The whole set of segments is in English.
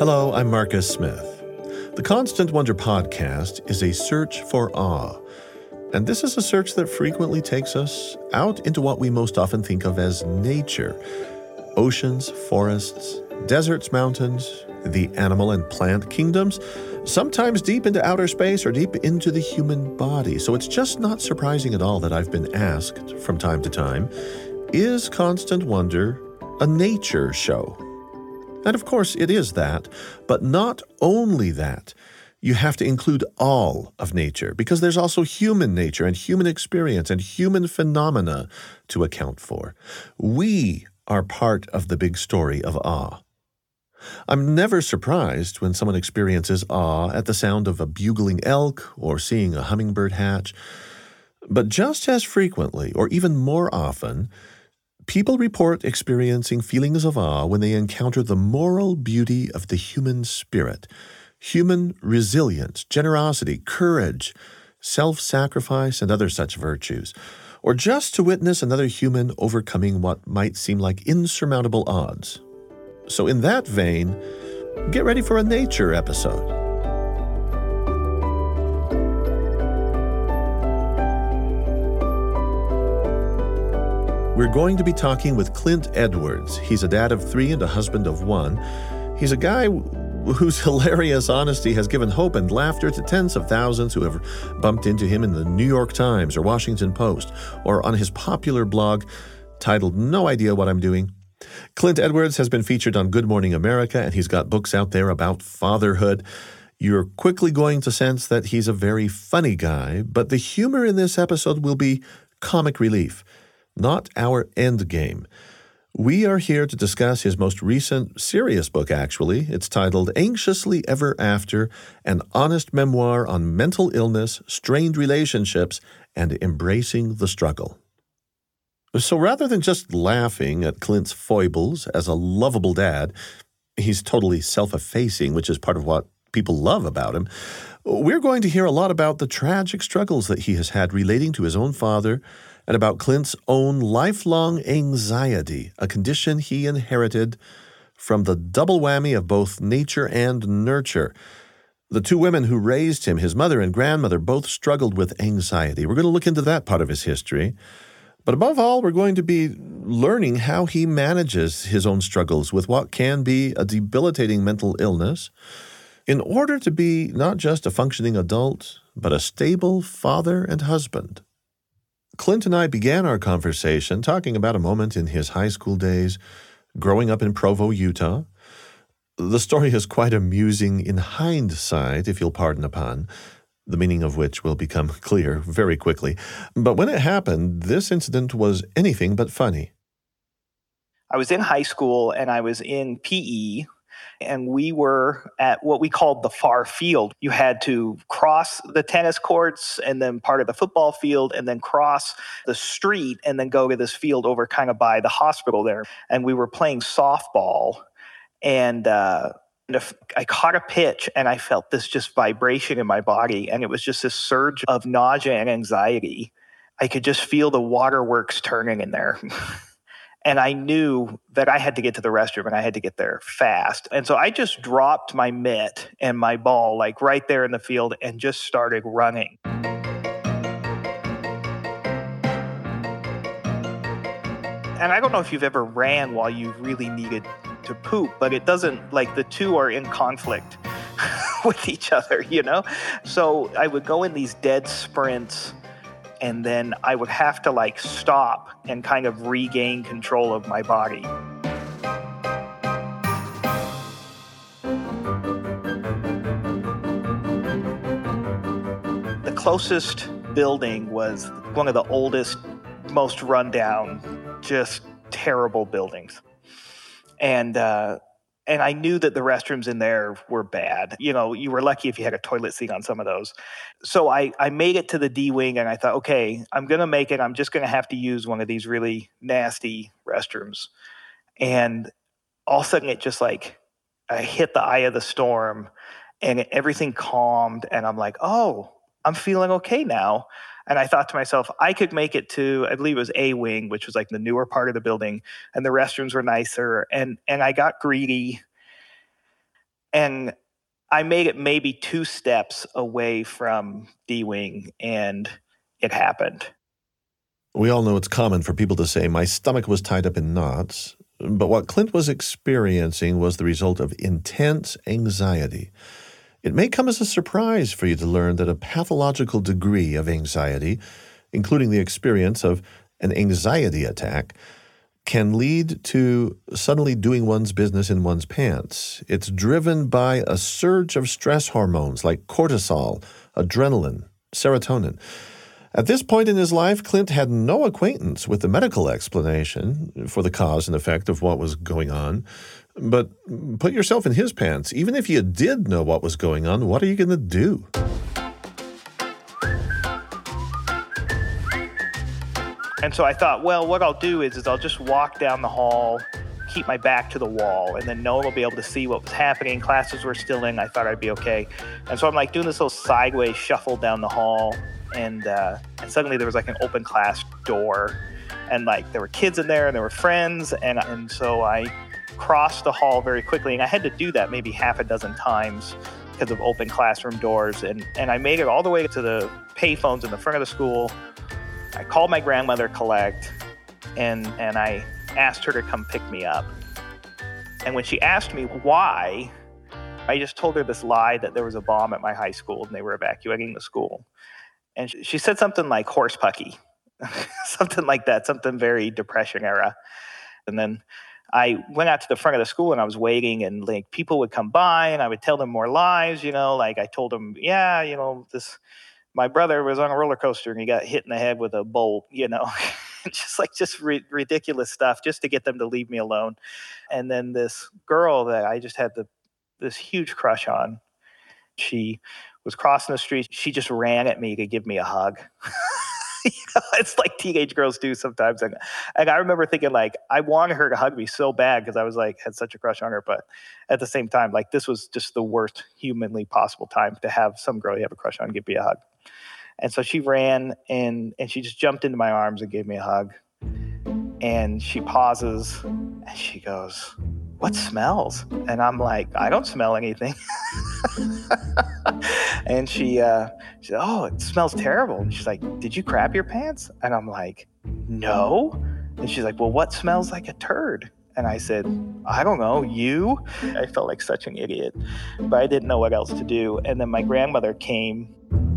Hello, I'm Marcus Smith. The Constant Wonder podcast is a search for awe. And this is a search that frequently takes us out into what we most often think of as nature. Oceans, forests, deserts, mountains, the animal and plant kingdoms, sometimes deep into outer space or deep into the human body. So it's just not surprising at all that I've been asked from time to time, is Constant Wonder a nature show? And of course it is that, but not only that. You have to include all of nature, because there's also human nature and human experience and human phenomena to account for. We are part of the big story of awe. I'm never surprised when someone experiences awe at the sound of a bugling elk or seeing a hummingbird hatch. But just as frequently, or even more often, people report experiencing feelings of awe when they encounter the moral beauty of the human spirit, human resilience, generosity, courage, self-sacrifice, and other such virtues, or just to witness another human overcoming what might seem like insurmountable odds. So in that vein, get ready for a nature episode. We're going to be talking with Clint Edwards. He's a dad of 3 and a husband of 1. He's a guy whose hilarious honesty has given hope and laughter to tens of thousands who have bumped into him in the New York Times or Washington Post or on his popular blog titled No Idea What I'm Doing. Clint Edwards has been featured on Good Morning America, and he's got books out there about fatherhood. You're quickly going to sense that he's a very funny guy, but the humor in this episode will be comic relief, not our end game. We are here to discuss his most recent serious book, actually. It's titled Anxiously Ever After, an honest memoir on mental illness, strained relationships, and embracing the struggle. So rather than just laughing at Clint's foibles as a lovable dad, he's totally self-effacing, which is part of what people love about him. We're going to hear a lot about the tragic struggles that he has had relating to his own father, and about Clint's own lifelong anxiety, a condition he inherited from the double whammy of both nature and nurture. The 2 women who raised him, his mother and grandmother, both struggled with anxiety. We're going to look into that part of his history. But above all, we're going to be learning how he manages his own struggles with what can be a debilitating mental illness in order to be not just a functioning adult, but a stable father and husband. Clint and I began our conversation talking about a moment in his high school days, growing up in Provo, Utah. The story is quite amusing in hindsight, if you'll pardon a pun, the meaning of which will become clear very quickly. But when it happened, this incident was anything but funny. I was in high school and I was in PE, and we were at what we called the far field. You had to cross the tennis courts and then part of the football field and then cross the street and then go to this field over kind of by the hospital there. And we were playing softball, and I caught a pitch and I felt this just vibration in my body, and it was just this surge of nausea and anxiety. I could just feel the waterworks turning in there. And I knew that I had to get to the restroom and I had to get there fast. And so I just dropped my mitt and my ball like right there in the field and just started running. And I don't know if you've ever ran while you really needed to poop, but it doesn't, like, the two are in conflict with each other, you know? So I would go in these dead sprints, and then I would have to like stop and kind of regain control of my body. The closest building was one of the oldest, most rundown, just terrible buildings. And I knew that the restrooms in there were bad. You know, you were lucky if you had a toilet seat on some of those. So I made it to the D wing, and I thought, okay, I'm going to make it. I'm just going to have to use one of these really nasty restrooms. And all of a sudden, it just like, I hit the eye of the storm, and everything calmed. And I'm like, oh, I'm feeling okay now. And I thought to myself, I could make it to, I believe it was A wing, which was like the newer part of the building, and the restrooms were nicer. And I got greedy. And I made it maybe 2 steps away from D-Wing, and it happened. We all know it's common for people to say, my stomach was tied up in knots. But what Clint was experiencing was the result of intense anxiety. It may come as a surprise for you to learn that a pathological degree of anxiety, including the experience of an anxiety attack, can lead to suddenly doing one's business in one's pants. It's driven by a surge of stress hormones like cortisol, adrenaline, serotonin. At this point in his life, Clint had no acquaintance with the medical explanation for the cause and effect of what was going on. But put yourself in his pants. Even if you did know what was going on, what are you going to do? And so I thought, well, what I'll do is I'll just walk down the hall, keep my back to the wall, and then no one will be able to see what was happening. Classes were still in. I thought I'd be okay. And so I'm like doing this little sideways shuffle down the hall, and suddenly there was like an open class door, and like there were kids in there and there were friends, and so I crossed the hall very quickly, and I had to do that maybe half a dozen times because of open classroom doors, and I made it all the way to the payphones in the front of the school. I called my grandmother collect, and I asked her to come pick me up. And when she asked me why, I just told her this lie that there was a bomb at my high school and they were evacuating the school. And she said something like horse pucky, something like that, something very Depression era. And then I went out to the front of the school and I was waiting, and like people would come by and I would tell them more lies, like I told them, my brother was on a roller coaster and he got hit in the head with a bolt, just ridiculous stuff just to get them to leave me alone. And then this girl that I just had this huge crush on, she was crossing the street. She just ran at me to give me a hug. It's like teenage girls do sometimes. And I remember thinking, like, I wanted her to hug me so bad because I was like, had such a crush on her. But at the same time, like, this was just the worst humanly possible time to have some girl you have a crush on give me a hug. And so she ran and she just jumped into my arms and gave me a hug. And she pauses and she goes, "What smells?" And I'm like, "I don't smell anything." And she said, "Oh, it smells terrible." And she's like, "Did you crap your pants?" And I'm like, "No." And she's like, "Well, what smells like a turd?" And I said, "I don't know, you?" I felt like such an idiot, but I didn't know what else to do. And then my grandmother came.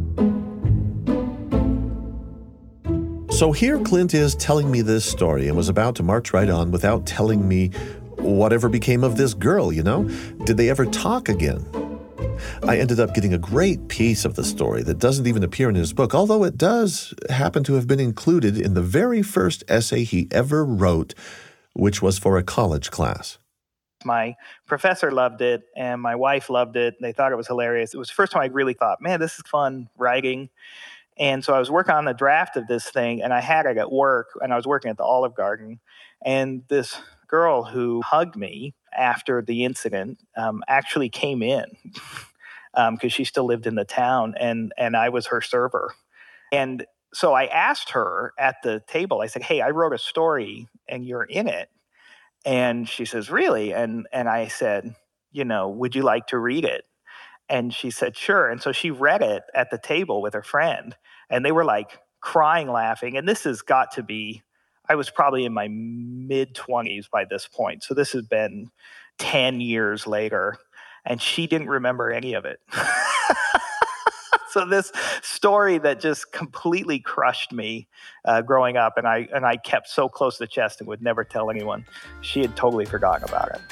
So here Clint is telling me this story and was about to march right on without telling me whatever became of this girl, Did they ever talk again? I ended up getting a great piece of the story that doesn't even appear in his book, although it does happen to have been included in the very first essay he ever wrote, which was for a college class. My professor loved it, and my wife loved it. They thought it was hilarious. It was the first time I really thought, man, this is fun writing. And so I was working on the draft of this thing, and I had it at work, and I was working at the Olive Garden. And this girl who hugged me after the incident actually came in because she still lived in the town, and I was her server. And so I asked her at the table, I said, "Hey, I wrote a story, and you're in it." And she says, "Really?" And I said, "Would you like to read it?" And she said, "Sure." And so she read it at the table with her friend, and they were like crying, laughing. And this has got to be, I was probably in my mid-20s by this point. So this has been 10 years later, and she didn't remember any of it. So this story that just completely crushed me growing up, and I kept so close to the chest and would never tell anyone, she had totally forgotten about it.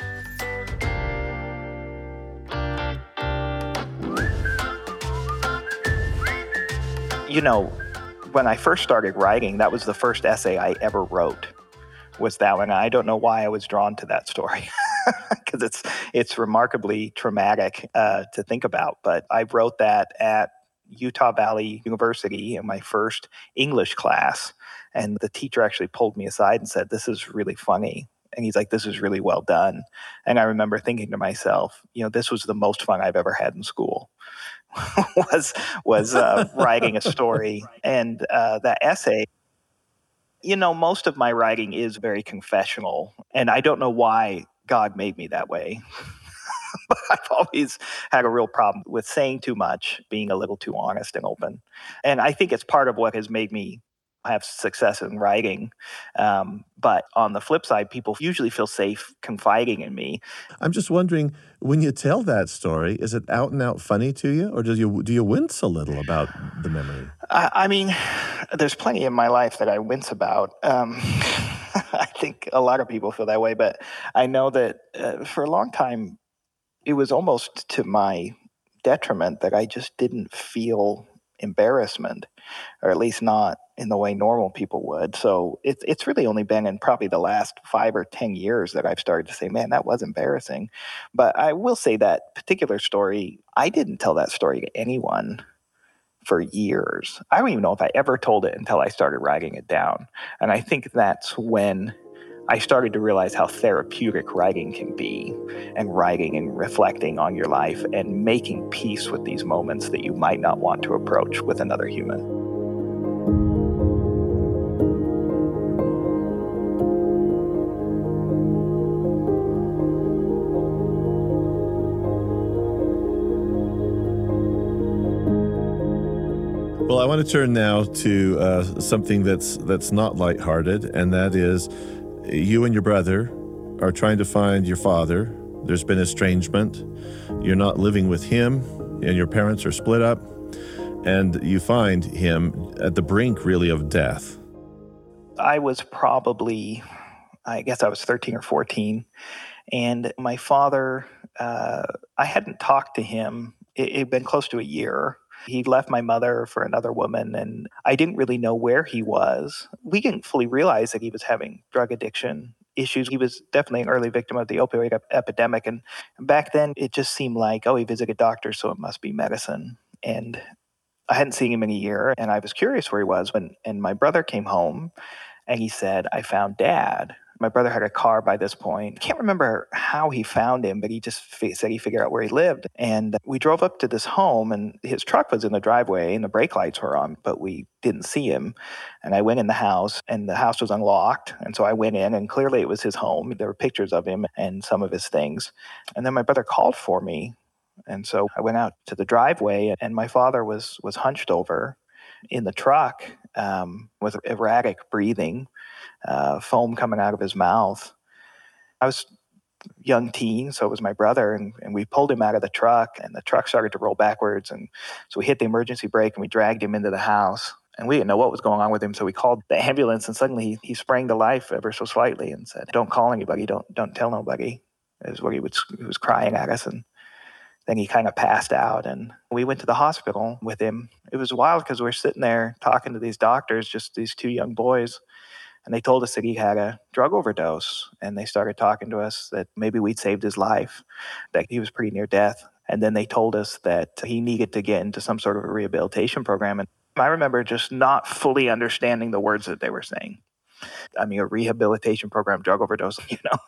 When I first started writing, that was the first essay I ever wrote, was that one. I don't know why I was drawn to that story, because it's remarkably traumatic to think about. But I wrote that at Utah Valley University in my first English class, and the teacher actually pulled me aside and said, "This is really funny." And he's like, "This is really well done." And I remember thinking to myself, this was the most fun I've ever had in school. was writing a story. And that essay, most of my writing is very confessional, and I don't know why God made me that way. But I've always had a real problem with saying too much, being a little too honest and open. And I think it's part of what has made me have success in writing. But on the flip side, people usually feel safe confiding in me. I'm just wondering, when you tell that story, is it out and out funny to you, or do you wince a little about the memory? I mean, there's plenty in my life that I wince about. I think a lot of people feel that way, but I know that for a long time, it was almost to my detriment that I just didn't feel embarrassment, or at least not in the way normal people would. So it's really only been in probably the last 5 or 10 years that I've started to say, man, that was embarrassing. But I will say that particular story, I didn't tell that story to anyone for years. I don't even know if I ever told it until I started writing it down. And I think that's when I started to realize how therapeutic writing can be, and writing and reflecting on your life and making peace with these moments that you might not want to approach with another human. Well, I want to turn now to something that's not lighthearted, and that is you and your brother are trying to find your father. There's been estrangement. You're not living with him, and your parents are split up, and you find him at the brink, really, of death. I was probably, I guess I was 13 or 14, and my father, I hadn't talked to him. It'd been close to a year. He left my mother for another woman, and I didn't really know where he was. We didn't fully realize that he was having drug addiction issues. He was definitely an early victim of the opioid epidemic. And back then, it just seemed like, oh, he visited doctors, so it must be medicine. And I hadn't seen him in a year, and I was curious where he was and my brother came home, and he said, I found Dad. My brother had a car by this point. I can't remember how he found him, but he just said he figured out where he lived. And we drove up to this home, and his truck was in the driveway, and the brake lights were on, but we didn't see him. And I went in the house, and the house was unlocked. And so I went in, and clearly it was his home. There were pictures of him and some of his things. And then my brother called for me. And so I went out to the driveway, and my father was hunched over in the truck with erratic breathing, foam coming out of his mouth. I was young teen, so it was my brother, and we pulled him out of the truck, and the truck started to roll backwards, and so we hit the emergency brake, and we dragged him into the house, and we didn't know what was going on with him, so we called the ambulance, and suddenly he sprang to life ever so slightly and said, don't call anybody, don't tell nobody, is what he was crying at us. And then he kind of passed out, and we went to the hospital with him. It was wild because we were sitting there talking to these doctors, just these two young boys, and they told us that he had a drug overdose, and they started talking to us that maybe we'd saved his life, that he was pretty near death. And then they told us that he needed to get into some sort of a rehabilitation program. And I remember just not fully understanding the words that they were saying. I mean, a rehabilitation program, drug overdose,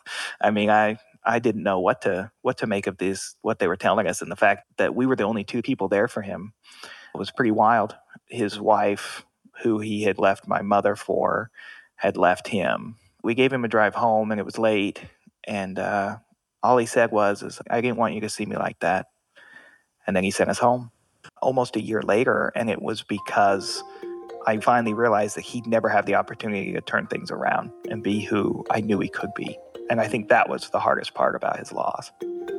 I mean, I didn't know what to make of this, what they were telling us. And the fact that we were the only two people there for him was pretty wild. His wife, who he had left my mother for, had left him. We gave him a drive home, and it was late. And all he said was, I didn't want you to see me like that. And then he sent us home almost a year later. And it was because I finally realized that he'd never have the opportunity to turn things around and be who I knew he could be. And I think that was the hardest part about his loss.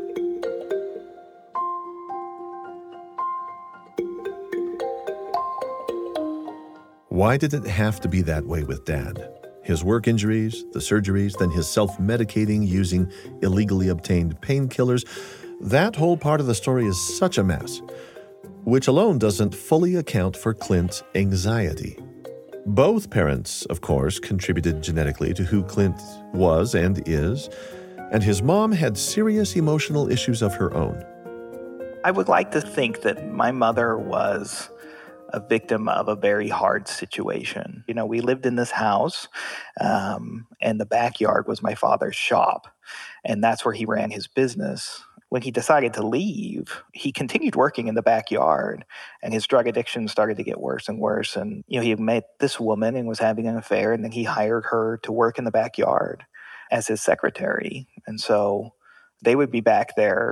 Why did it have to be that way with Dad? His work injuries, the surgeries, then his self-medicating using illegally obtained painkillers. That whole part of the story is such a mess, which alone doesn't fully account for Clint's anxiety. Both parents, of course, contributed genetically to who Clint was and is, and his mom had serious emotional issues of her own. I would like to think that my mother was a victim of a very hard situation. We lived in this house, and the backyard was my father's shop, and that's where he ran his business. When he decided to leave, he continued working in the backyard, and his drug addiction started to get worse and worse. And, he had met this woman and was having an affair, and then he hired her to work in the backyard as his secretary. And so they would be back there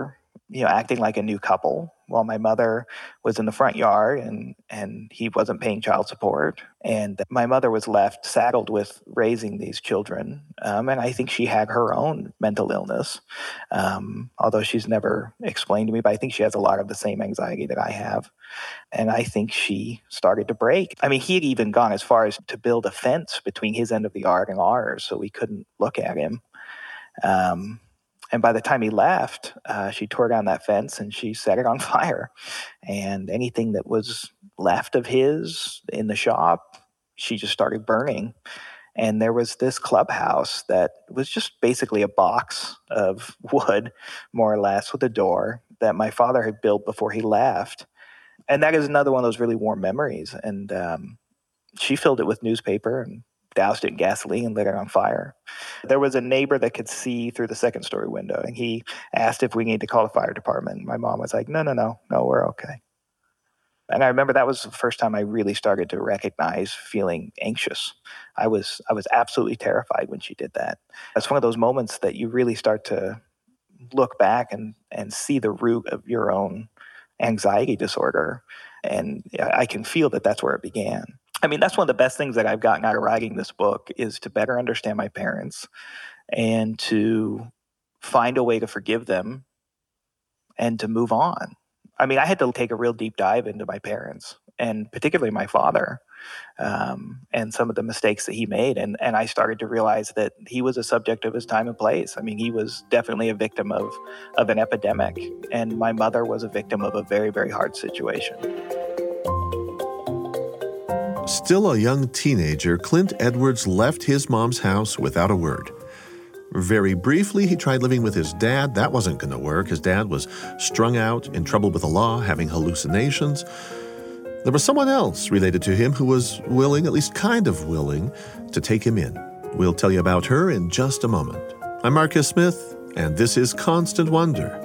acting like a new couple while my mother was in the front yard and he wasn't paying child support. And my mother was left saddled with raising these children. And I think she had her own mental illness, although she's never explained to me, but I think she has a lot of the same anxiety that I have. And I think she started to break. I mean, he had even gone as far as to build a fence between his end of the yard and ours so we couldn't look at him. And by the time he left, she tore down that fence and she set it on fire. And anything that was left of his in the shop, she just started burning. And there was this clubhouse that was just basically a box of wood, more or less, with a door that my father had built before he left. And that is another one of those really warm memories. And she filled it with newspaper and doused it in gasoline and lit it on fire. There was a neighbor that could see through the second story window, and he asked if we needed to call the fire department. My mom was like, no, we're okay. And I remember that was the first time I really started to recognize feeling anxious. I was absolutely terrified when she did that. That's one of those moments that you really start to look back and see the root of your own anxiety disorder. And I can feel that that's where it began. I mean, that's one of the best things that I've gotten out of writing this book is to better understand my parents and to find a way to forgive them and to move on. I mean, I had to take a real deep dive into my parents and particularly my father and some of the mistakes that he made. And I started to realize that he was a subject of his time and place. I mean, he was definitely a victim of an epidemic. And my mother was a victim of a very, very hard situation. Still a young teenager, Clint Edwards left his mom's house without a word. Very briefly, he tried living with his dad. That wasn't going to work. His dad was strung out, in trouble with the law, having hallucinations. There was someone else related to him who was willing, at least kind of willing, to take him in. We'll tell you about her in just a moment. I'm Marcus Smith, and this is Constant Wonder.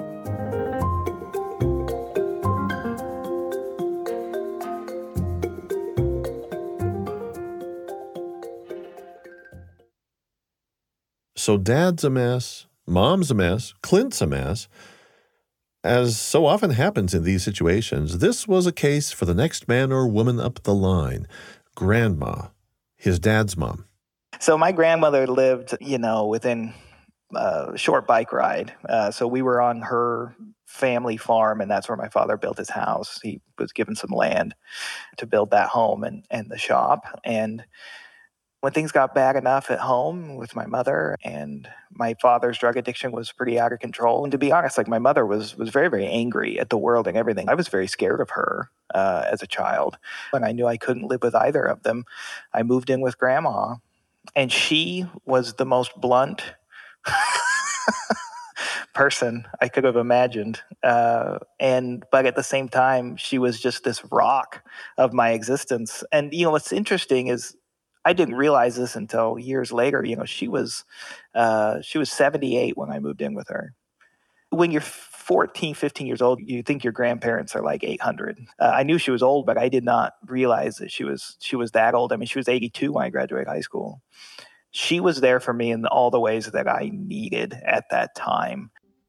So Dad's a mess, Mom's a mess, Clint's a mess. As so often happens in these situations, this was a case for the next man or woman up the line, Grandma, his dad's mom. So my grandmother lived, within a short bike ride. So we were on her family farm, and that's where my father built his house. He was given some land to build that home and the shop. And when things got bad enough at home with my mother and my father's drug addiction was pretty out of control. And to be honest, my mother was very, very angry at the world and everything. I was very scared of her as a child. And I knew I couldn't live with either of them. I moved in with Grandma, and she was the most blunt person I could have imagined. But at the same time, she was just this rock of my existence. And, what's interesting is, I didn't realize this until years later. She was 78 when I moved in with her. When you're 14, 15 years old, you think your grandparents are like 800. I knew she was old, but I did not realize that she was that old. I mean, she was 82 when I graduated high school. She was there for me in all the ways that I needed at that time.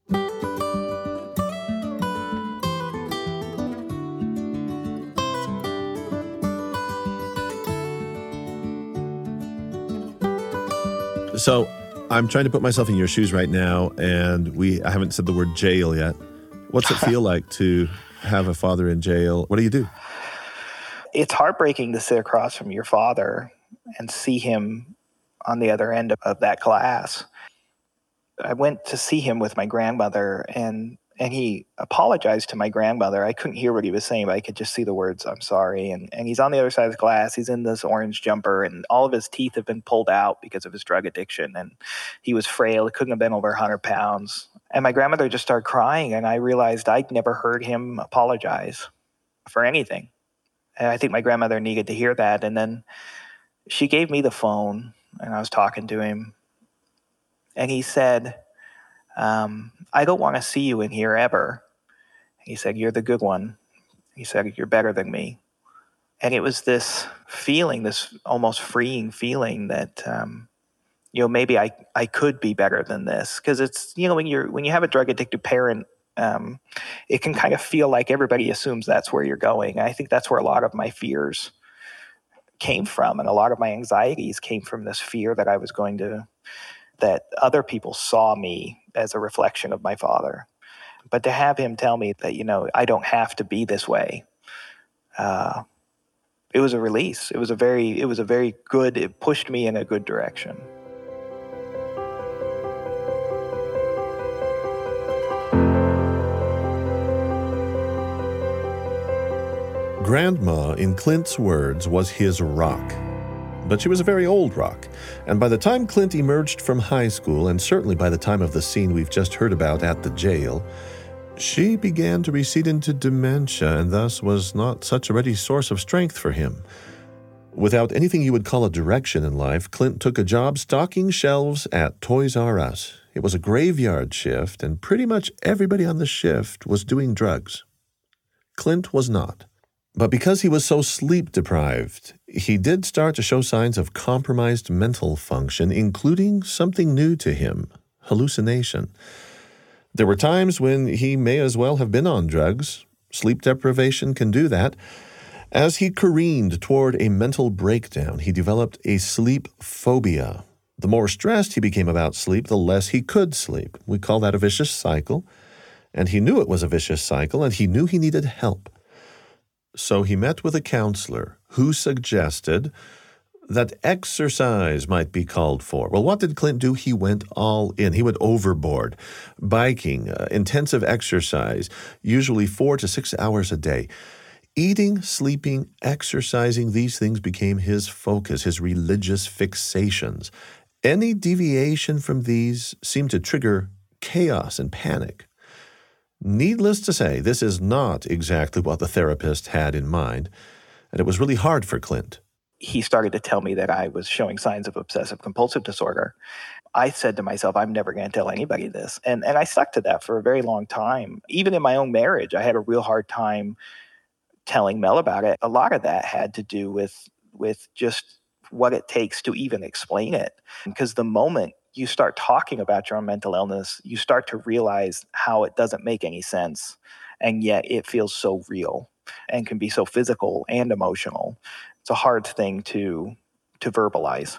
So I'm trying to put myself in your shoes right now, and I haven't said the word jail yet. What's it feel like to have a father in jail? What do you do? It's heartbreaking to sit across from your father and see him on the other end of that glass. I went to see him with my grandmother, and he apologized to my grandmother. I couldn't hear what he was saying, but I could just see the words, "I'm sorry." And he's on the other side of the glass. He's in this orange jumper, and all of his teeth have been pulled out because of his drug addiction. And he was frail. He couldn't have been over 100 pounds. And my grandmother just started crying, and I realized I'd never heard him apologize for anything. And I think my grandmother needed to hear that. And then she gave me the phone, and I was talking to him. And he said, I don't want to see you in here ever. He said, you're the good one. He said, you're better than me. And it was this feeling, this almost freeing feeling that, maybe I could be better than this. Because it's, when you have a drug addicted parent it can kind of feel like everybody assumes that's where you're going. And I think that's where a lot of my fears came from. And a lot of my anxieties came from this fear that that other people saw me as a reflection of my father. But to have him tell me that, I don't have to be this way, it was a release. It was a very good, it pushed me in a good direction. Grandma, in Clint's words, was his rock. But she was a very old rock, and by the time Clint emerged from high school, and certainly by the time of the scene we've just heard about at the jail, she began to recede into dementia and thus was not such a ready source of strength for him. Without anything you would call a direction in life, Clint took a job stocking shelves at Toys R Us. It was a graveyard shift, and pretty much everybody on the shift was doing drugs. Clint was not. But because he was so sleep-deprived, he did start to show signs of compromised mental function, including something new to him, hallucination. There were times when he may as well have been on drugs. Sleep deprivation can do that. As he careened toward a mental breakdown, he developed a sleep phobia. The more stressed he became about sleep, the less he could sleep. We call that a vicious cycle. And he knew it was a vicious cycle, and he knew he needed help. So he met with a counselor who suggested that exercise might be called for. Well, what did Clint do? He went all in. He went overboard. Biking, intensive exercise, usually 4 to 6 hours a day. Eating, sleeping, exercising, these things became his focus, his religious fixations. Any deviation from these seemed to trigger chaos and panic. Needless to say, this is not exactly what the therapist had in mind, and it was really hard for Clint. He started to tell me that I was showing signs of obsessive-compulsive disorder. I said to myself, I'm never going to tell anybody this. And I stuck to that for a very long time. Even in my own marriage, I had a real hard time telling Mel about it. A lot of that had to do with just what it takes to even explain it. Because the moment you start talking about your own mental illness, you start to realize how it doesn't make any sense, and yet it feels so real and can be so physical and emotional. It's a hard thing to verbalize.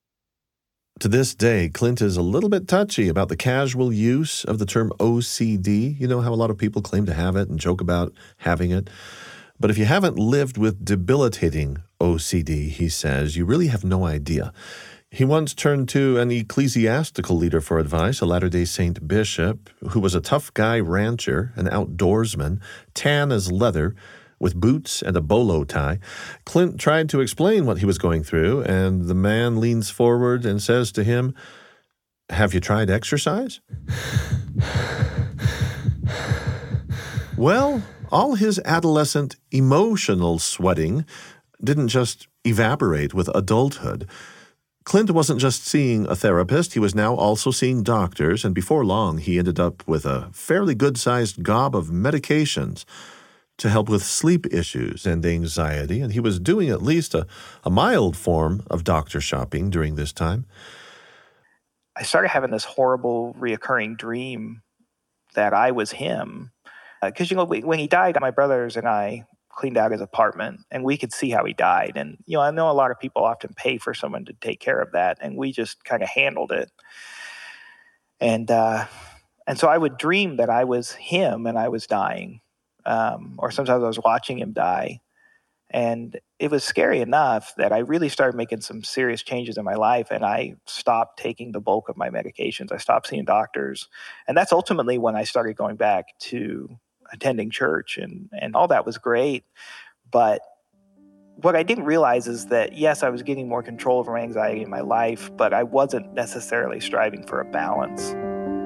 To this day, Clint is a little bit touchy about the casual use of the term OCD. You know how a lot of people claim to have it and joke about having it. But if you haven't lived with debilitating OCD, he says, you really have no idea. He once turned to an ecclesiastical leader for advice, a Latter-day Saint bishop, who was a tough guy rancher, an outdoorsman, tan as leather, with boots and a bolo tie. Clint tried to explain what he was going through, and the man leans forward and says to him, "Have you tried exercise?" Well, all his adolescent emotional sweating didn't just evaporate with adulthood. Clint wasn't just seeing a therapist, he was now also seeing doctors, and before long he ended up with a fairly good-sized gob of medications to help with sleep issues and anxiety, and he was doing at least a mild form of doctor shopping during this time. I started having this horrible reoccurring dream that I was him. Because, when he died, my brothers and I cleaned out his apartment, and we could see how he died. And, I know a lot of people often pay for someone to take care of that, and we just kind of handled it. And so I would dream that I was him and I was dying. Or sometimes I was watching him die. And it was scary enough that I really started making some serious changes in my life, and I stopped taking the bulk of my medications. I stopped seeing doctors. And that's ultimately when I started going back to attending church, and all that was great. But what I didn't realize is that, yes, I was getting more control over my anxiety in my life, but I wasn't necessarily striving for a balance.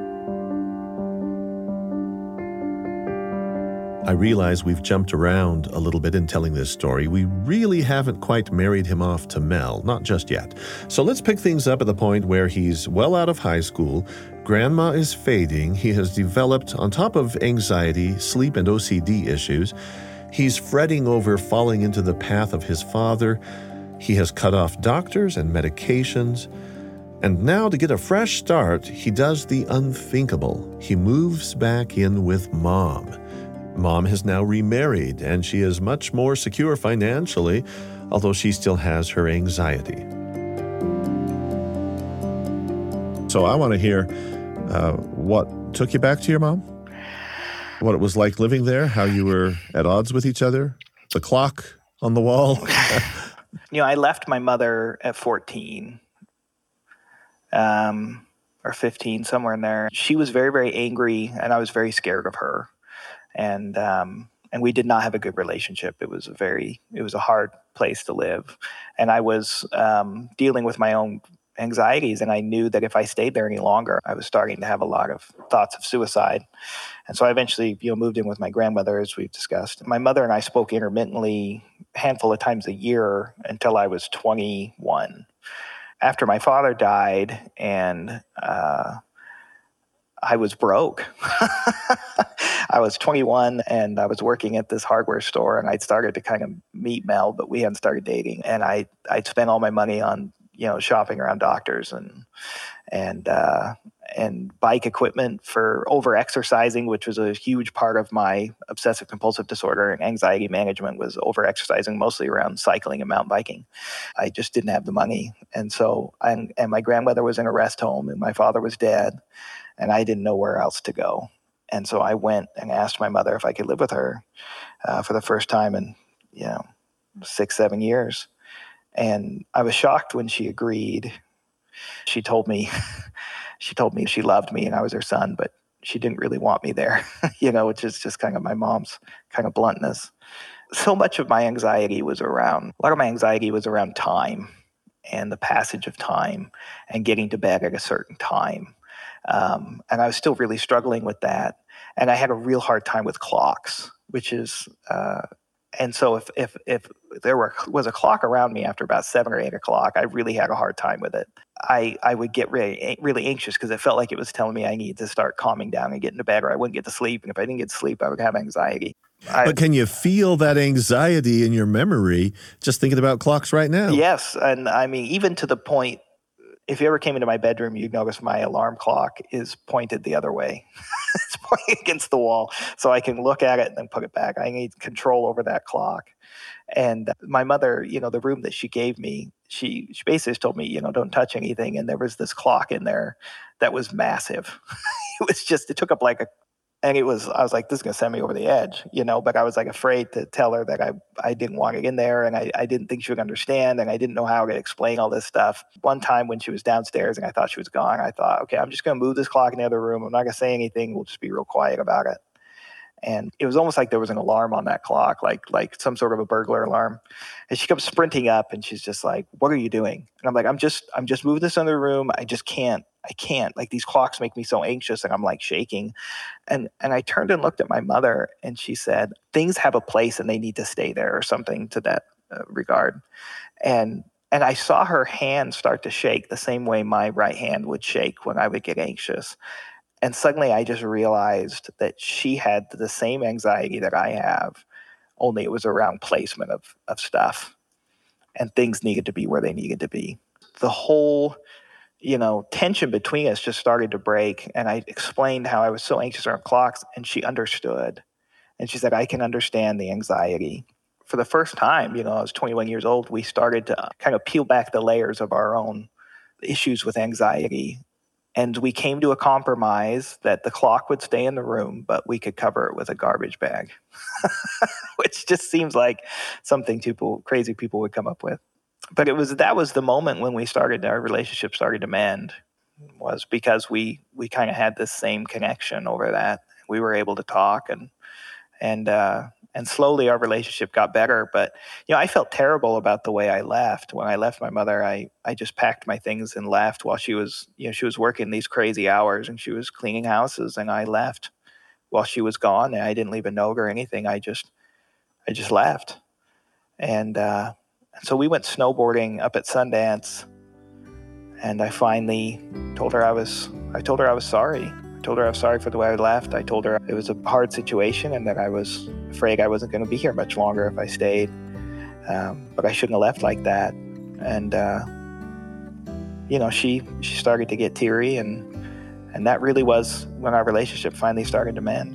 I realize we've jumped around a little bit in telling this story. We really haven't quite married him off to Mel, not just yet. So let's pick things up at the point where he's well out of high school, grandma is fading, he has developed, on top of anxiety, sleep and OCD issues, he's fretting over falling into the path of his father, he has cut off doctors and medications. And now, to get a fresh start, he does the unthinkable. He moves back in with Mom. Mom has now remarried, and she is much more secure financially, although she still has her anxiety. So I want to hear what took you back to your mom, what it was like living there, how you were at odds with each other, the clock on the wall. I left my mother at 14. Or 15, somewhere in there. She was very, very angry, and I was very scared of her. And we did not have a good relationship. It was a hard place to live. And I was dealing with my own anxieties, and I knew that if I stayed there any longer, I was starting to have a lot of thoughts of suicide. And so I eventually, moved in with my grandmother, as we've discussed. My mother and I spoke intermittently a handful of times a year until I was 21. After my father died, and I was broke. I was 21, and I was working at this hardware store, and I'd started to kind of meet Mel, but we hadn't started dating. And I'd spent all my money on shopping around doctors and bike equipment for over-exercising, which was a huge part of my obsessive-compulsive disorder, and anxiety management was over-exercising, mostly around cycling and mountain biking. I just didn't have the money. And so, and my grandmother was in a rest home, and my father was dead, and I didn't know where else to go. And so I went and asked my mother if I could live with her for the first time in 6-7 years. And I was shocked when she agreed. She told me she loved me and I was her son, but she didn't really want me there, which is just kind of my mom's kind of bluntness. So much of my anxiety was around time and the passage of time and getting to bed at a certain time. And I was still really struggling with that. And I had a real hard time with clocks, which is, and so if there was a clock around me after about 7 or 8 o'clock, I really had a hard time with it. I would get really, really anxious because it felt like it was telling me I needed to start calming down and get into bed, or I wouldn't get to sleep. And if I didn't get to sleep, I would have anxiety. But can you feel that anxiety in your memory just thinking about clocks right now? Yes. And I mean, even to the point, if you ever came into my bedroom, you'd notice my alarm clock is pointed the other way. It's pointing against the wall. So I can look at it and then put it back. I need control over that clock. And my mother, the room that she gave me, she basically told me, don't touch anything. And there was this clock in there that was massive. It took up I was like, this is going to send me over the edge, but I was like afraid to tell her that I didn't want it in there, and I didn't think she would understand, and I didn't know how to explain all this stuff. One time when she was downstairs and I thought she was gone, I thought, okay, I'm just going to move this clock in the other room. I'm not going to say anything. We'll just be real quiet about it. And it was almost like there was an alarm on that clock, like some sort of a burglar alarm. And she comes sprinting up and she's just like, what are you doing? And I'm like, I'm just moving this in the room. I can't. Like, these clocks make me so anxious, and I'm like shaking. And I turned and looked at my mother, and she said, things have a place and they need to stay there, or something to that regard. And I saw her hand start to shake the same way my right hand would shake when I would get anxious. And suddenly I just realized that she had the same anxiety that I have, only it was around placement of stuff. And things needed to be where they needed to be. The whole, tension between us just started to break. And I explained how I was so anxious around clocks, and she understood. And she said, I can understand the anxiety. For the first time, I was 21 years old, we started to kind of peel back the layers of our own issues with anxiety. And we came to a compromise that the clock would stay in the room, but we could cover it with a garbage bag, which just seems like something crazy people would come up with. But that was the moment when our relationship started to mend, was because we kind of had this same connection over that. We were able to talk, and slowly our relationship got better. But, I felt terrible about the way I left. When I left my mother, I just packed my things and left while she was working these crazy hours, and she was cleaning houses, and I left while she was gone. And I didn't leave a note or anything. I just left. And so we went snowboarding up at Sundance, and I finally told her I was sorry. I told her I was sorry for the way I left. I told her it was a hard situation and that I was afraid I wasn't going to be here much longer if I stayed. But I shouldn't have left like that. And she started to get teary, and that really was when our relationship finally started to mend.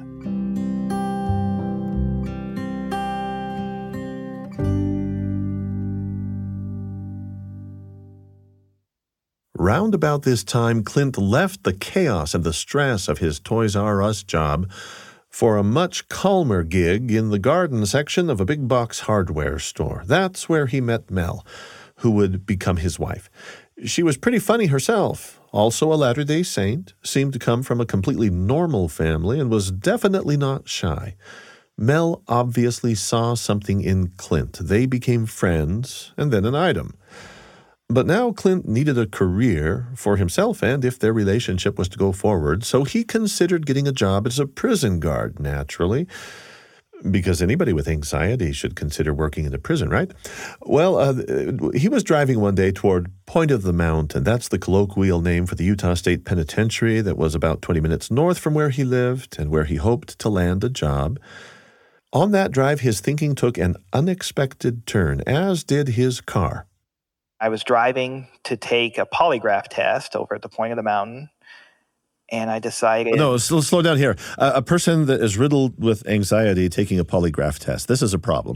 Round about this time, Clint left the chaos and the stress of his Toys R Us job for a much calmer gig in the garden section of a big box hardware store. That's where he met Mel, who would become his wife. She was pretty funny herself, also a Latter-day Saint, seemed to come from a completely normal family, and was definitely not shy. Mel obviously saw something in Clint. They became friends, and then an item. But now Clint needed a career for himself and if their relationship was to go forward, so he considered getting a job as a prison guard, naturally, because anybody with anxiety should consider working in a prison, right? Well, he was driving one day toward Point of the Mountain. That's the colloquial name for the Utah State Penitentiary that was about 20 minutes north from where he lived and where he hoped to land a job. On that drive, his thinking took an unexpected turn, as did his car. I was driving to take a polygraph test over at the Point of the Mountain, and I decided... No, slow down here. A person that is riddled with anxiety taking a polygraph test. This is a problem.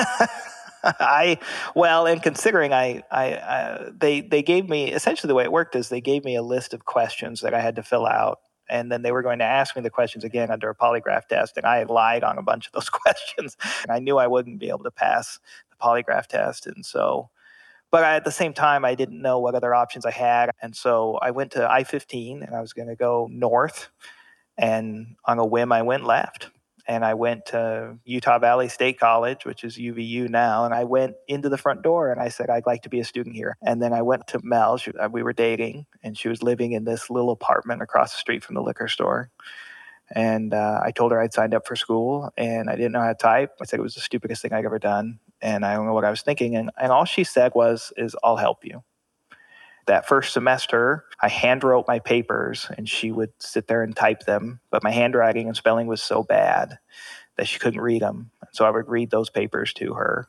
And considering they gave me, essentially the way it worked is they gave me a list of questions that I had to fill out, and then they were going to ask me the questions again under a polygraph test, and I had lied on a bunch of those questions, and I knew I wouldn't be able to pass the polygraph test, and so... But at the same time, I didn't know what other options I had. And so I went to I-15, and I was going to go north. And on a whim, I went left. And I went to Utah Valley State College, which is UVU now. And I went into the front door, and I said, I'd like to be a student here. And then I went to Mel. We were dating, and she was living in this little apartment across the street from the liquor store. And I told her I'd signed up for school, and I didn't know how to type. I said it was the stupidest thing I'd ever done. And I don't know what I was thinking. And all she said is, I'll help you. That first semester, I hand wrote my papers, and she would sit there and type them. But my handwriting and spelling was so bad that she couldn't read them. So I would read those papers to her,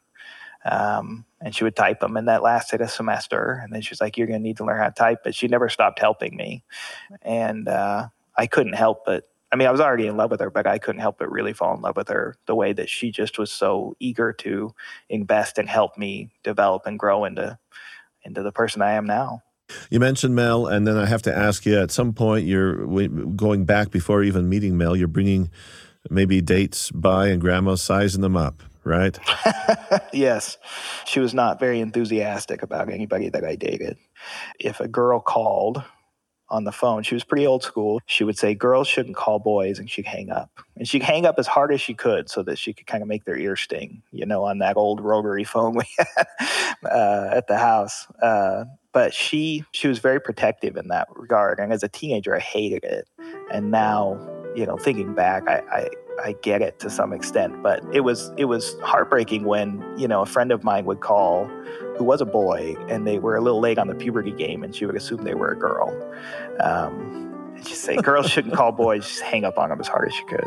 and she would type them. And that lasted a semester. And then she was like, you're going to need to learn how to type. But she never stopped helping me. And I couldn't help but... I was already in love with her, but I couldn't help but really fall in love with her, the way that she just was so eager to invest and help me develop and grow into the person I am now. You mentioned Mel, and then I have to ask you, at some point, you're going back before even meeting Mel, you're bringing maybe dates by and grandma's sizing them up, right? Yes. She was not very enthusiastic about anybody that I dated. If a girl called on the phone, she was pretty old school. She would say, girls shouldn't call boys, and she'd hang up. And she'd hang up as hard as she could so that she could kind of make their ears sting, on that old rotary phone we had at the house. But she was very protective in that regard. And as a teenager, I hated it. And now, thinking back, I get it to some extent. But it was heartbreaking when, a friend of mine would call who was a boy, and they were a little late on the puberty game, and she would assume they were a girl. And she'd say, girls shouldn't call boys, just hang up on them as hard as she could.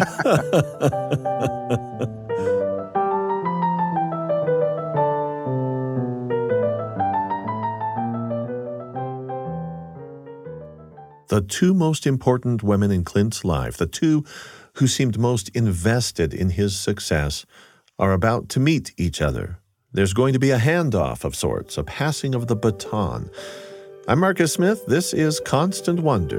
The two most important women in Clint's life, the two who seemed most invested in his success, are about to meet each other. There's going to be a handoff of sorts, a passing of the baton. I'm Marcus Smith. This is Constant Wonder.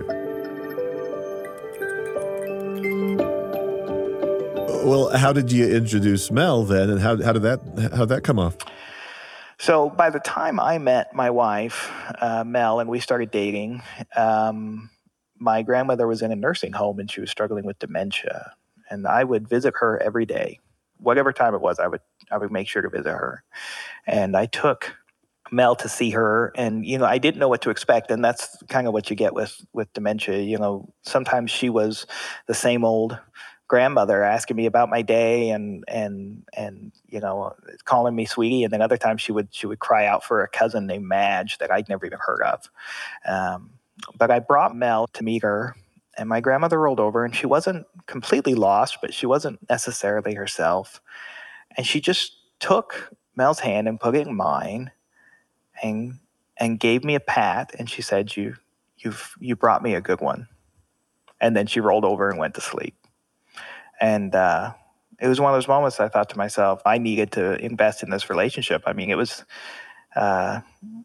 Well, how did you introduce Mel then, and how'd that come off? So by the time I met my wife, Mel, and we started dating, my grandmother was in a nursing home, and she was struggling with dementia. And I would visit her every day. Whatever time it was, I would make sure to visit her. And I took Mel to see her, and, I didn't know what to expect. And that's kind of what you get with dementia. Sometimes she was the same old grandmother asking me about my day and calling me sweetie. And then other times she would cry out for a cousin named Madge that I'd never even heard of. But I brought Mel to meet her. And my grandmother rolled over, and she wasn't completely lost, but she wasn't necessarily herself. And she just took Mel's hand and put it in mine. And and gave me a pat, and she said, you brought me a good one. And then she rolled over and went to sleep. And it was one of those moments I thought to myself, I needed to invest in this relationship. I mean, it was, the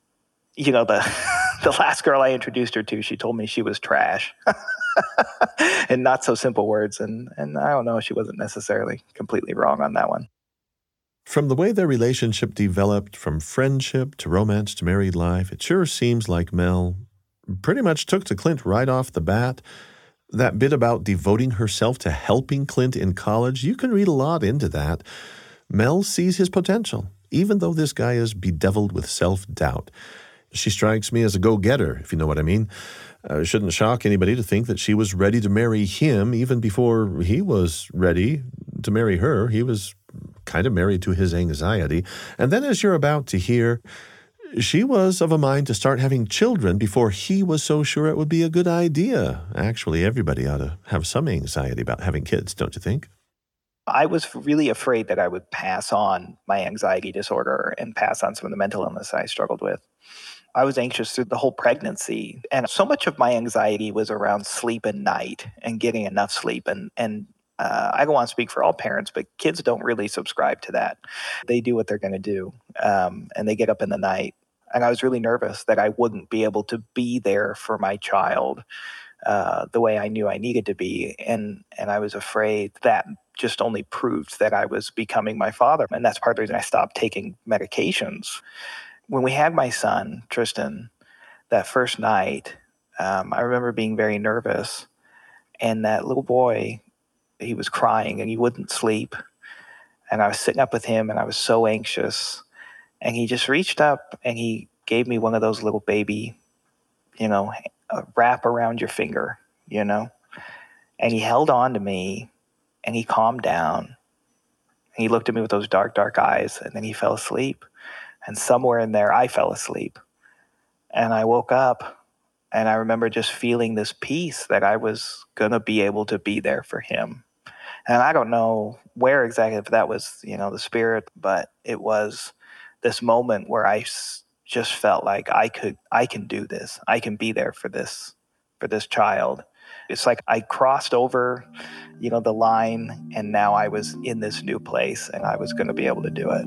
the last girl I introduced her to, she told me she was trash. In not so simple words. And I don't know, she wasn't necessarily completely wrong on that one. From the way their relationship developed from friendship to romance to married life, it sure seems like Mel pretty much took to Clint right off the bat. That bit about devoting herself to helping Clint in college, you can read a lot into that. Mel sees his potential, even though this guy is bedeviled with self-doubt. She strikes me as a go-getter, if you know what I mean. It shouldn't shock anybody to think that she was ready to marry him even before he was ready to marry her. He was kind of married to his anxiety. And then, as you're about to hear, she was of a mind to start having children before he was so sure it would be a good idea. Actually, everybody ought to have some anxiety about having kids, don't you think? I was really afraid that I would pass on my anxiety disorder and pass on some of the mental illness I struggled with. I was anxious through the whole pregnancy, and so much of my anxiety was around sleep at night and getting enough sleep. And I don't want to speak for all parents, but kids don't really subscribe to that. They do what they're going to do, and they get up in the night. And I was really nervous that I wouldn't be able to be there for my child the way I knew I needed to be. And I was afraid that just only proved that I was becoming my father. And that's part of the reason I stopped taking medications. When we had my son, Tristan, that first night, I remember being very nervous. And that little boy, he was crying and he wouldn't sleep. And I was sitting up with him and I was so anxious. And he just reached up and he gave me one of those little baby, wrap around your finger, And he held on to me and he calmed down. And he looked at me with those dark, dark eyes, and then he fell asleep. And somewhere in there, I fell asleep. And I woke up and I remember just feeling this peace that I was going to be able to be there for him. And I don't know where exactly, if that was, the spirit, but it was this moment where I just felt like I can do this. I can be there for this child. It's like I crossed over, the line, and now I was in this new place and I was going to be able to do it.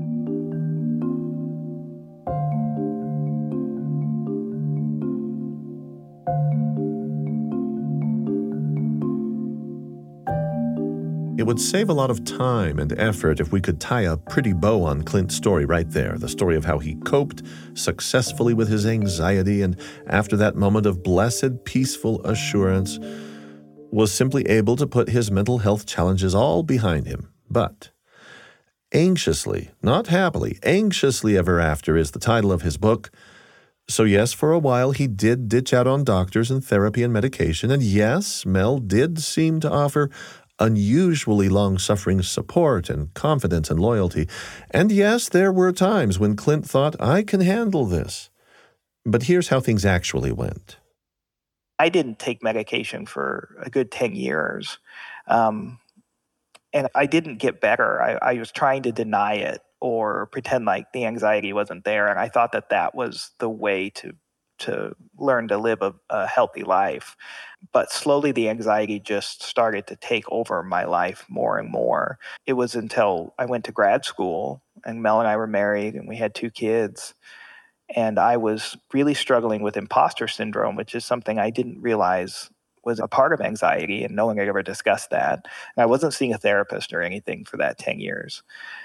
It would save a lot of time and effort if we could tie a pretty bow on Clint's story right there, the story of how he coped successfully with his anxiety and after that moment of blessed, peaceful assurance, was simply able to put his mental health challenges all behind him. But anxiously, not happily, anxiously ever after is the title of his book. So yes, for a while he did ditch out on doctors and therapy and medication, and yes, Mel did seem to offer unusually long-suffering support and confidence and loyalty. And yes, there were times when Clint thought, I can handle this. But here's how things actually went. I didn't take medication for a good 10 years. And I didn't get better. I was trying to deny it or pretend like the anxiety wasn't there. And I thought that was the way to learn to live a healthy life. But slowly the anxiety just started to take over my life more and more. It was until I went to grad school and Mel and I were married and we had 2 kids. And I was really struggling with imposter syndrome, which is something I didn't realize was a part of anxiety, and no one had ever discussed that. And I wasn't seeing a therapist or anything for that 10 years.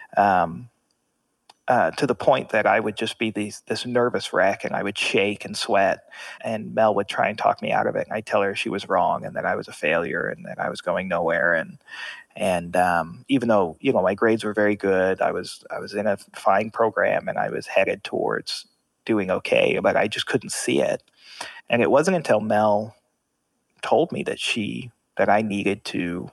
To the point that I would just be this nervous wreck and I would shake and sweat, and Mel would try and talk me out of it. And I'd tell her she was wrong and that I was a failure and that I was going nowhere. And even though, my grades were very good, I was in a fine program and I was headed towards doing okay, but I just couldn't see it. And it wasn't until Mel told me that I needed to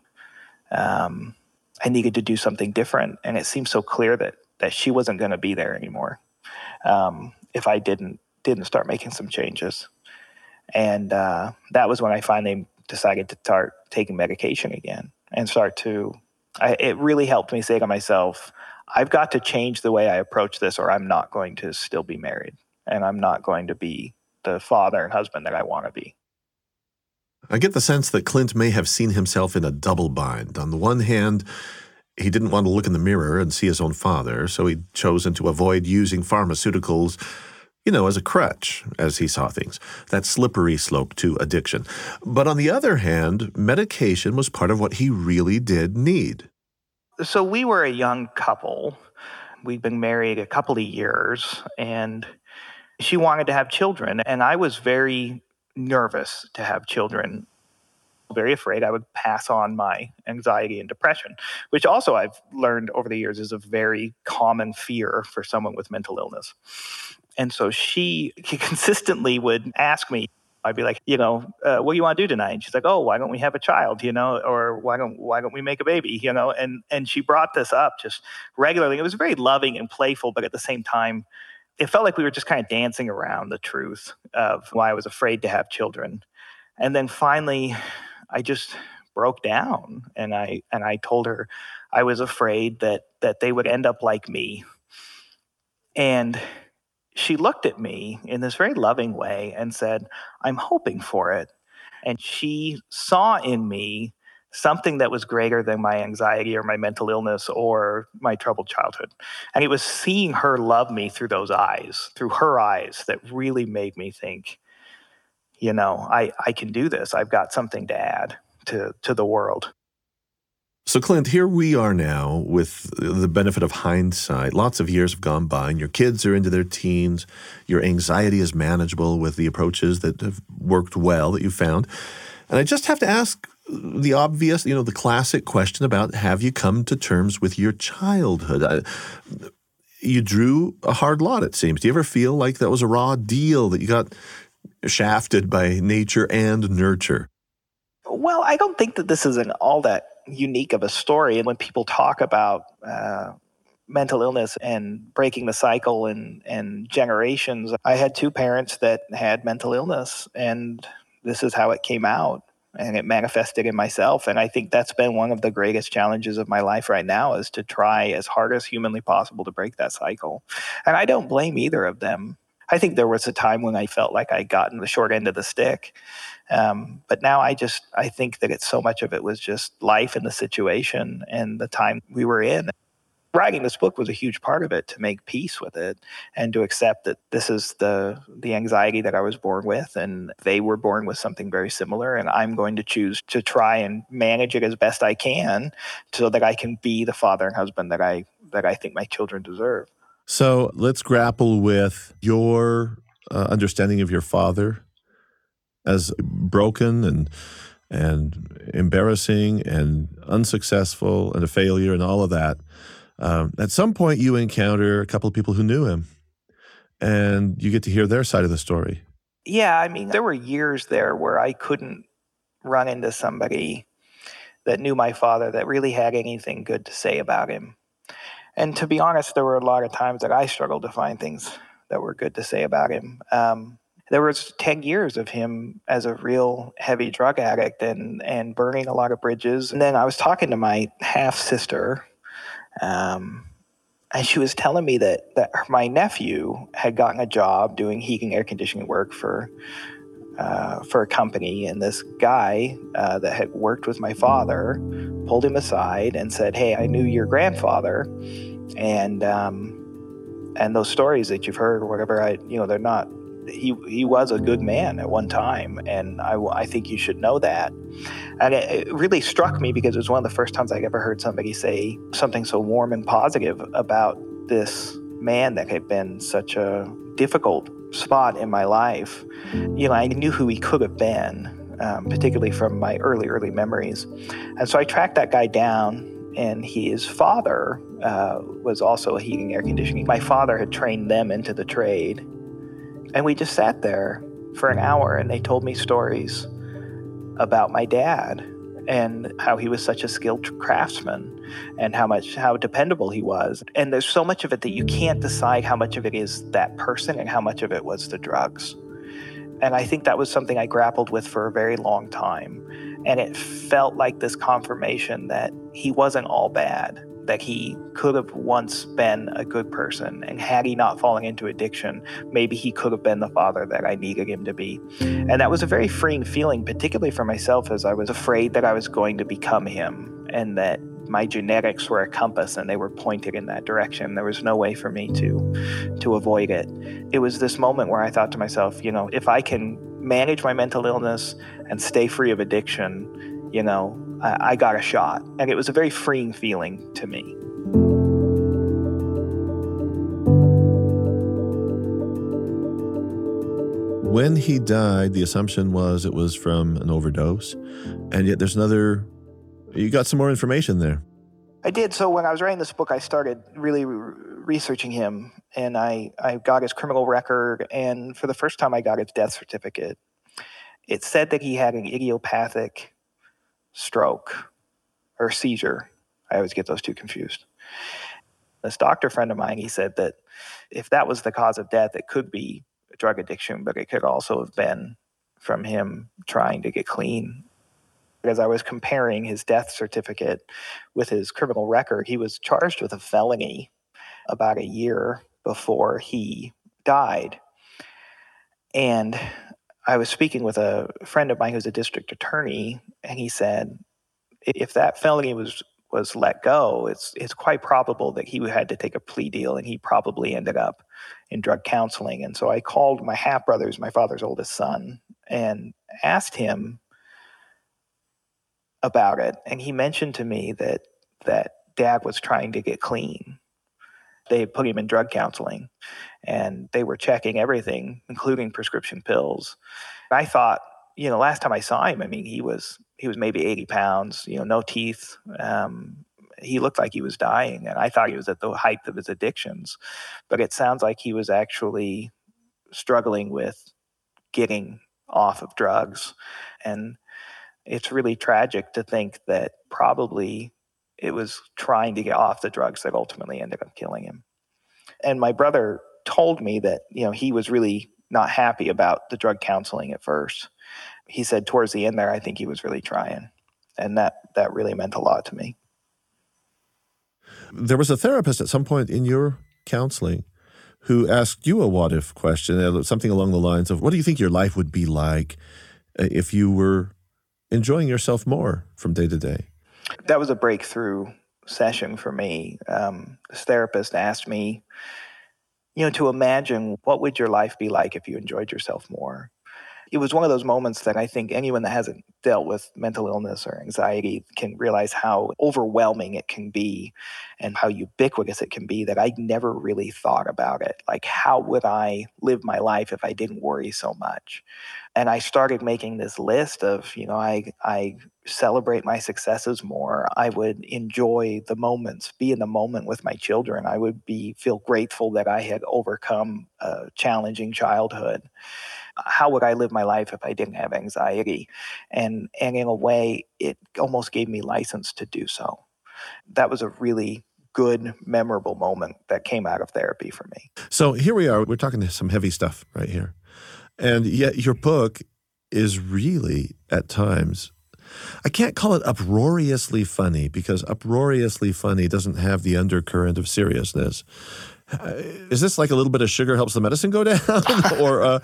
do something different. And it seemed so clear that she wasn't going to be there anymore if I didn't start making some changes. And that was when I finally decided to start taking medication again and it really helped me say to myself, I've got to change the way I approach this or I'm not going to still be married. and I'm not going to be the father and husband that I want to be. I get the sense that Clint may have seen himself in a double bind. On the one hand, he didn't want to look in the mirror and see his own father, so he'd chosen to avoid using pharmaceuticals, as a crutch, as he saw things, that slippery slope to addiction. But on the other hand, medication was part of what he really did need. So we were a young couple. We'd been married a couple of years, and she wanted to have children, and I was very nervous to have children, very afraid I would pass on my anxiety and depression, which also I've learned over the years is a very common fear for someone with mental illness. And so she consistently would ask me, I'd be like, what do you want to do tonight? And she's like, oh, why don't we have a child, or why don't we make a baby, And she brought this up just regularly. It was very loving and playful, but at the same time, it felt like we were just kind of dancing around the truth of why I was afraid to have children. And then finally, I just broke down, and I told her I was afraid that they would end up like me. And she looked at me in this very loving way and said, I'm hoping for it. And she saw in me something that was greater than my anxiety or my mental illness or my troubled childhood. And it was seeing her love me through those eyes, through her eyes, that really made me think, I can do this. I've got something to add to the world. So, Clint, here we are now with the benefit of hindsight. Lots of years have gone by, and your kids are into their teens. Your anxiety is manageable with the approaches that have worked well that you found. And I just have to ask the obvious, the classic question about, have you come to terms with your childhood? You drew a hard lot, it seems. Do you ever feel like that was a raw deal, that you got shafted by nature and nurture? Well, I don't think that this is all that unique of a story. And when people talk about mental illness and breaking the cycle and generations, I had two parents that had mental illness, and this is how it came out, and it manifested in myself. And I think that's been one of the greatest challenges of my life right now, is to try as hard as humanly possible to break that cycle. And I don't blame either of them. I think there was a time when I felt like I'd gotten the short end of the stick. But now I think that so much of it was just life and the situation and the time we were in. Writing this book was a huge part of it, to make peace with it and to accept that this is the anxiety that I was born with, and they were born with something very similar, and I'm going to choose to try and manage it as best I can so that I can be the father and husband that I think my children deserve. So let's grapple with your understanding of your father as broken and embarrassing and unsuccessful and a failure and all of that. At some point, you encounter a couple of people who knew him, and you get to hear their side of the story. Yeah, I mean, there were years there where I couldn't run into somebody that knew my father that really had anything good to say about him. And to be honest, there were a lot of times that I struggled to find things that were good to say about him. There was 10 years of him as a real heavy drug addict and burning a lot of bridges. And then I was talking to my half-sister, and she was telling me that my nephew had gotten a job doing heating air conditioning work for a company, and this guy that had worked with my father pulled him aside and said, "Hey, I knew your grandfather, and those stories that you've heard or whatever, they're not. He was a good man at one time, and I think you should know that." And it really struck me because it was one of the first times I ever heard somebody say something so warm and positive about this man that had been such a difficult spot in my life. I knew who he could have been, particularly from my early memories. And so I tracked that guy down, and his father was also a heating air conditioning. My father had trained them into the trade. And we just sat there for an hour, and they told me stories about my dad and how he was such a skilled craftsman and how dependable he was. And there's so much of it that you can't decide how much of it is that person and how much of it was the drugs. And I think that was something I grappled with for a very long time. And it felt like this confirmation that he wasn't all bad. that he could have once been a good person. And had he not fallen into addiction, maybe he could have been the father that I needed him to be. And that was a very freeing feeling, particularly for myself, as I was afraid that I was going to become him and that my genetics were a compass and they were pointed in that direction. There was no way for me to avoid it. It was this moment where I thought to myself, if I can manage my mental illness and stay free of addiction, I got a shot. And it was a very freeing feeling to me. When he died, the assumption was it was from an overdose. And yet you got some more information there. I did. So when I was writing this book, I started really researching him. And I got his criminal record. And for the first time, I got his death certificate. It said that he had an idiopathic stroke or seizure. I always get those two confused. This doctor friend of mine, he said that if that was the cause of death, it could be drug addiction, but it could also have been from him trying to get clean. As I was comparing his death certificate with his criminal record, he was charged with a felony about a year before he died. And I was speaking with a friend of mine who's a district attorney, and he said, if that felony was let go, it's quite probable that he had to take a plea deal, and he probably ended up in drug counseling. And so I called my half-brother, who's my father's oldest son, and asked him about it. And he mentioned to me that Dad was trying to get clean. They put him in drug counseling, and they were checking everything, including prescription pills. And I thought, last time I saw him, he was maybe 80 pounds, no teeth. He looked like he was dying, and I thought he was at the height of his addictions. But it sounds like he was actually struggling with getting off of drugs. And it's really tragic to think that probably it was trying to get off the drugs that ultimately ended up killing him. And my brother told me that, he was really not happy about the drug counseling at first. He said towards the end there, I think he was really trying. And that really meant a lot to me. There was a therapist at some point in your counseling who asked you a what-if question, something along the lines of, what do you think your life would be like if you were enjoying yourself more from day to day? That was a breakthrough session for me. This therapist asked me, to imagine what would your life be like if you enjoyed yourself more. It was one of those moments that I think anyone that hasn't dealt with mental illness or anxiety can realize how overwhelming it can be and how ubiquitous it can be, that I never really thought about it. Like, how would I live my life if I didn't worry so much? And I started making this list of, I celebrate my successes more. I would enjoy the moments, be in the moment with my children. I would feel grateful that I had overcome a challenging childhood. How would I live my life if I didn't have anxiety? And in a way, it almost gave me license to do so. That was a really good, memorable moment that came out of therapy for me. So here we are. We're talking some heavy stuff right here. And yet your book is really, at times, I can't call it uproariously funny, because uproariously funny doesn't have the undercurrent of seriousness. Is this like a little bit of sugar helps the medicine go down? Or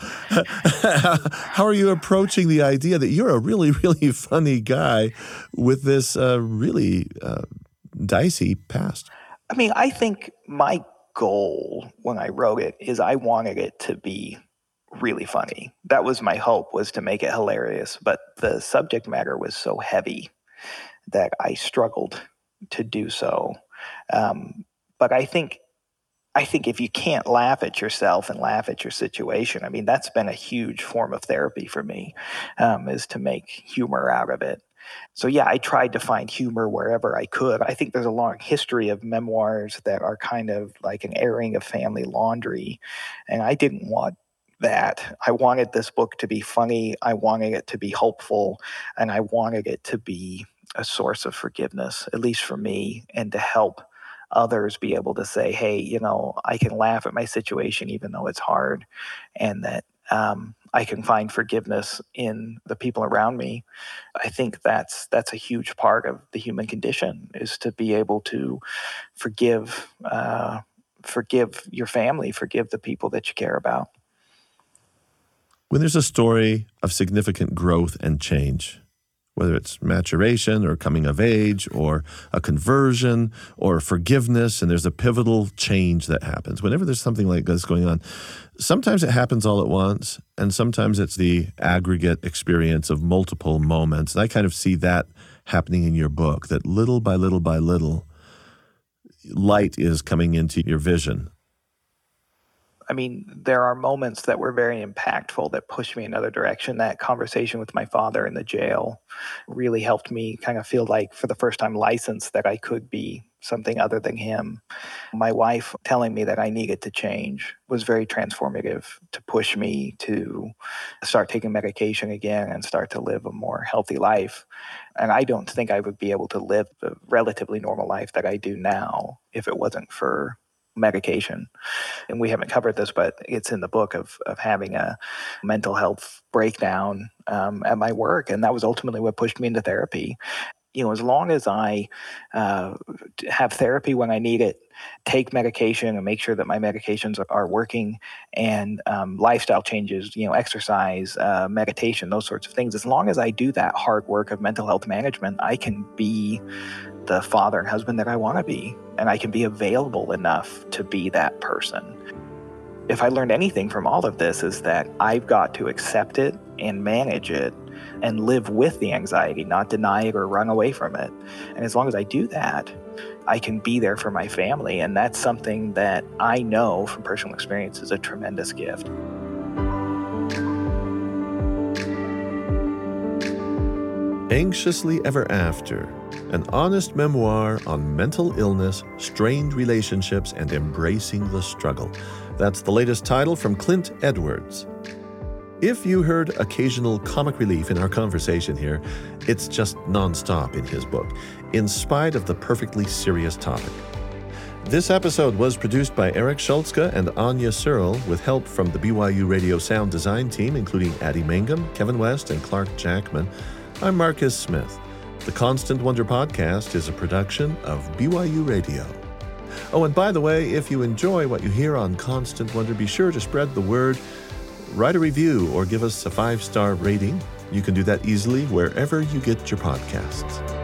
how are you approaching the idea that you're a really, really funny guy with this really dicey past? I think my goal when I wrote it is I wanted it to be really funny. That was my hope, was to make it hilarious. But the subject matter was so heavy that I struggled to do so. But I think if you can't laugh at yourself and laugh at your situation, that's been a huge form of therapy for me, is to make humor out of it. So yeah, I tried to find humor wherever I could. I think there's a long history of memoirs that are kind of like an airing of family laundry, and I didn't want that. I wanted this book to be funny. I wanted it to be hopeful, and I wanted it to be a source of forgiveness, at least for me, and to help others be able to say, hey, I can laugh at my situation even though it's hard, and that I can find forgiveness in the people around me. I think that's a huge part of the human condition, is to be able to forgive your family, forgive the people that you care about. When there's a story of significant growth and change, whether it's maturation or coming of age or a conversion or forgiveness, and there's a pivotal change that happens. Whenever there's something like this going on, sometimes it happens all at once, and sometimes it's the aggregate experience of multiple moments. And I kind of see that happening in your book, that little by little by little, light is coming into your vision. I mean, there are moments that were very impactful that pushed me another direction. That conversation with my father in the jail really helped me kind of feel like, for the first time, licensed that I could be something other than him. My wife telling me that I needed to change was very transformative to push me to start taking medication again and start to live a more healthy life. And I don't think I would be able to live the relatively normal life that I do now if it wasn't for medication. And we haven't covered this, but it's in the book of having a mental health breakdown at my work. And that was ultimately what pushed me into therapy. As long as I have therapy when I need it, take medication and make sure that my medications are working, and lifestyle changes, exercise, meditation, those sorts of things, as long as I do that hard work of mental health management, I can be the father and husband that I want to be, and I can be available enough to be that person. If I learned anything from all of this, is that I've got to accept it and manage it and live with the anxiety, not deny it or run away from it. And as long as I do that, I can be there for my family. And that's something that I know from personal experience is a tremendous gift. Anxiously Ever After, an honest memoir on mental illness, strained relationships, and embracing the struggle. That's the latest title from Clint Edwards. If you heard occasional comic relief in our conversation here, it's just nonstop in his book, in spite of the perfectly serious topic. This episode was produced by Eric Schultzke and Anya Searle, with help from the BYU Radio sound design team, including Addie Mangum, Kevin West, and Clark Jackman. I'm Marcus Smith. The Constant Wonder podcast is a production of BYU Radio. Oh, and by the way, if you enjoy what you hear on Constant Wonder, be sure to spread the word. Write a review or give us a 5-star rating. You can do that easily wherever you get your podcasts.